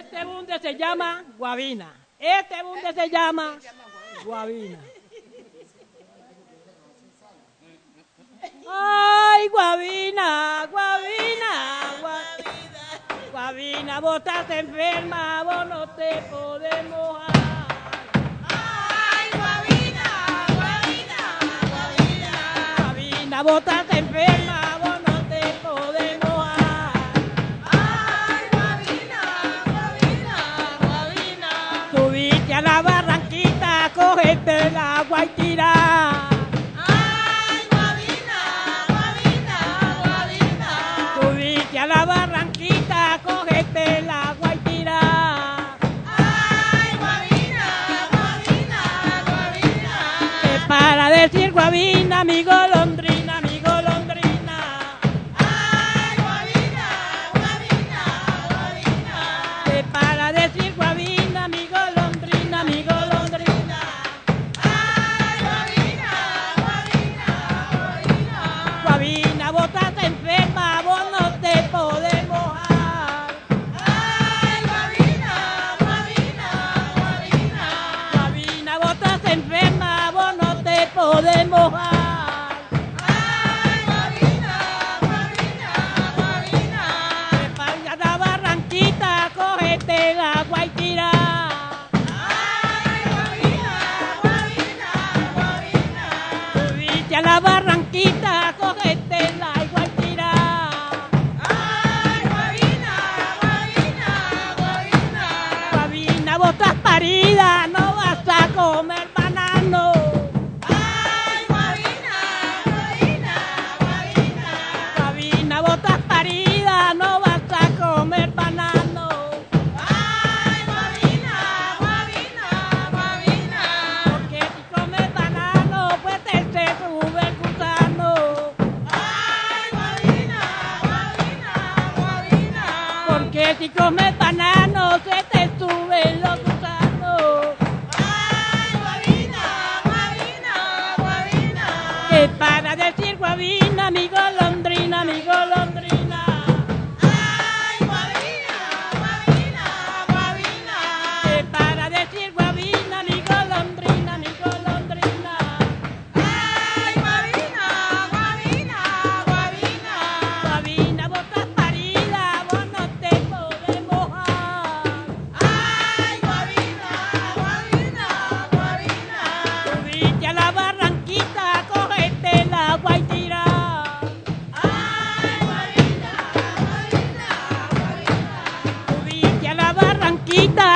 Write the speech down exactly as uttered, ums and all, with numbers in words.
Este bunde se llama Guabina. Este bunde se llama Guabina. Ay, Guabina, Guabina, Guabina, Guabina, vos estás enferma, vos no te podés mojar. Ay, Guabina, Guabina, Guabina, Guabina, vos estás enferma, vos no te podés mojar. ay, Guabina, Guabina, Guabina, Subiste a la barranquita, cogete el agua y tirá. ay, Guabina, Guabina, Guabina, Subiste a la barranquita, cogete el agua y tirá. ay, Guabina, Guabina, Guabina, Que para decir Guabina, mi golondrina, mi golondrina. ay, Guabina, Guabina, Guabina, Que para decir Guabina, mi golondrina, mi golondrina. ay, Guabina, Guabina, Guabina, Guabina, vos estás enferma, vos no te podés mojar. ay, Guabina, Guabina, Guabina, Guabina, vos estás enferma, vos no te podés mojar. ay, Guabina, Guabina, Guabina, Que para la barranquita, cogete el agua y tirá. ay, Guabina, Guabina, Guabina, Subiste a la barranquita, cogete el agua y tirá. ay, Guabina, Guabina, Guabina, Guabina, vos estás parida, no vas a comer banano. ay, Guabina, Guabina, Guabina, Guabina, vos estás parida, no vas a comer banano. ay, Guabina, Guabina, Guabina, Porque si comes banano, pues te se sube el gusano. ay, Guabina, Guabina, Guabina, Porque si comes banano, se te suben los gusanos. ay, Guabina, Guabina, Guabina, Que para decir Guabina, mi golondrina, mi golondrina. ay, Guabina, Guabina, Guabina, Que para decir Guabina, mi golondrina, mi golondrina. ay, Guabina, Guabina, Guabina, Guabina, vos estás parida, vos no te podés mojar. ay, Guabina, Guabina, Guabina, Subiste a la barranquita, cogete el agua y tirá. ay, Guabina, Guabina, Guabina, Subiste a la barranquita,